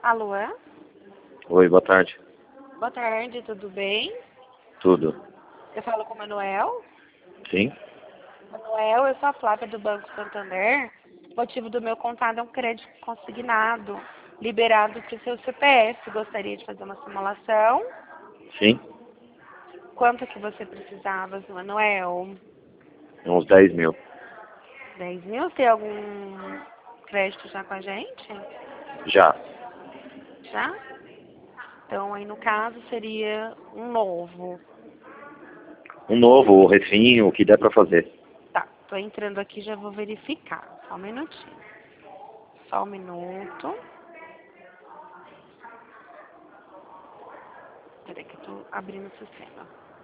Alô? Oi, boa tarde. Boa tarde, tudo bem? Tudo? Eu falo com o Manuel. Sim? Manuel, eu sou a Flávia do Banco Santander. O motivo do meu contato é um crédito consignado, liberado para o seu CPF. Gostaria de fazer uma simulação. Sim? Quanto que você precisava, Manuel? Uns 10 mil. 10 mil? Tem algum crédito já com a gente? Já. Já? Então, aí no caso seria um novo. Um novo, o refim, o que der pra fazer. Tá, tô entrando aqui, já vou verificar. Só um minutinho. Só um minuto. Peraí que eu tô abrindo o sistema.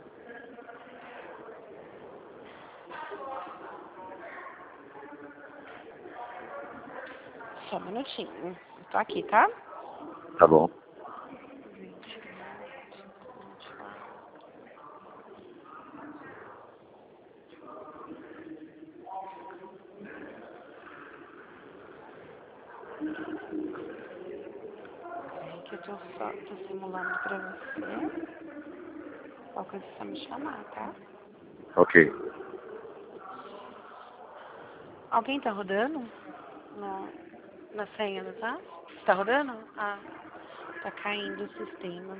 Só um minutinho. Eu tô aqui, tá? Tá bom. Peraí que eu tô simulando pra você. Qualquer coisa é só me chamar, tá? Ok. Alguém tá rodando? Na senha, não tá? Tá rodando? Ah, tá caindo o sistema.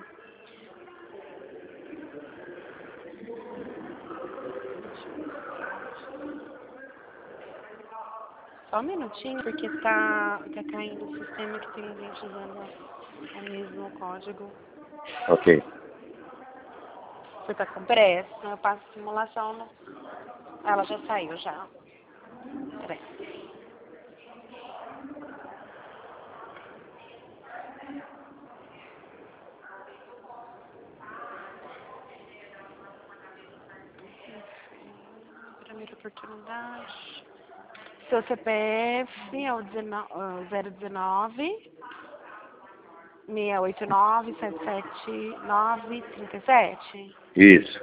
Só um minutinho, porque tá caindo o sistema que tem gente usando o mesmo código. Ok. Você tá com pressa? Eu passo a simulação. Ela já saiu, já. Peraí. Primeira oportunidade. Seu CPF é o 019 689 779 37. Isso.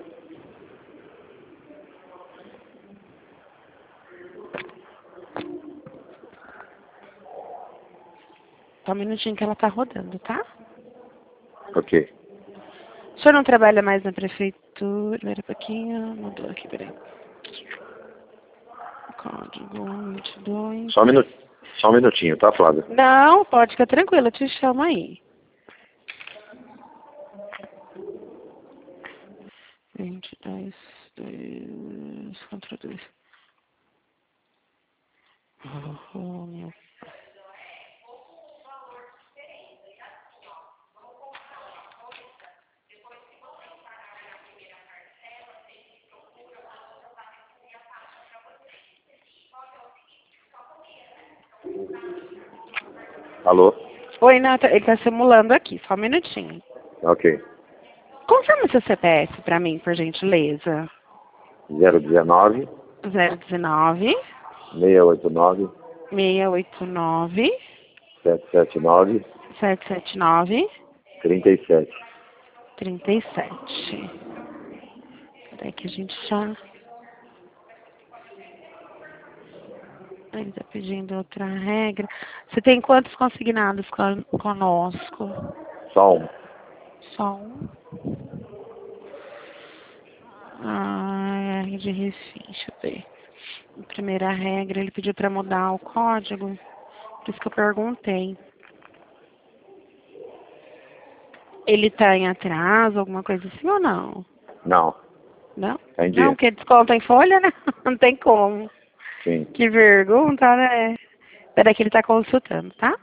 Só um minutinho que ela tá rodando, tá? Ok. O senhor não trabalha mais na prefeitura? Espera um pouquinho. Mudou aqui, peraí. Código 22. Só um minutinho, tá, Flávia? Não, pode ficar tranquila, eu te chamo aí. 22, 2, contra 2. Oh, meu. Alô? Oi, Nata, ele tá simulando aqui, só um minutinho. Ok. Confirma seu CPF pra mim, por gentileza. 019 019 689 689 779 779 37. 37. Peraí que a gente já... Ele tá pedindo outra regra. Você tem quantos consignados conosco? Só um. Só um. Ah, é de refim, deixa eu ver. A primeira regra, ele pediu pra mudar o código. Por isso que eu perguntei. Ele tá em atraso, alguma coisa assim ou não? Não. Não? Tá em Não, dia. porque desconta em folha, né? Não tem como. Sim. Que pergunta, né? Peraí que ele tá consultando, tá?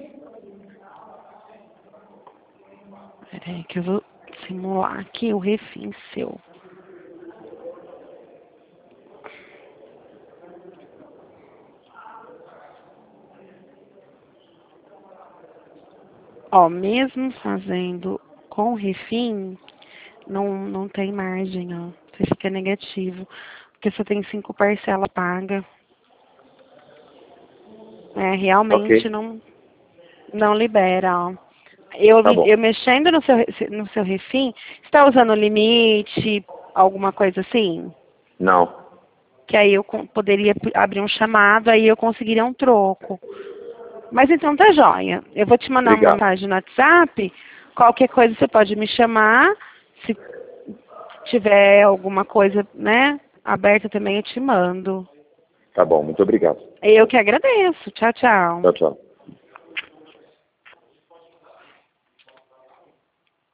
Peraí que eu vou simular aqui o refim seu. Ó, mesmo fazendo com refim, não tem margem, ó. Você fica negativo. Porque você tem 5 parcelas pagas. É, realmente Ok. não libera, ó. Eu, Tá bom. eu mexendo no seu refim, você está usando limite, alguma coisa assim? Não. Que aí eu poderia abrir um chamado, aí eu conseguiria um troco. Mas então tá joia. Eu vou te mandar uma Obrigado. mensagem no WhatsApp. Qualquer coisa você pode me chamar. Se tiver alguma coisa, né, aberta também, eu te mando. Tá bom, muito obrigado. Eu que agradeço. Tchau, tchau. Tchau, tchau.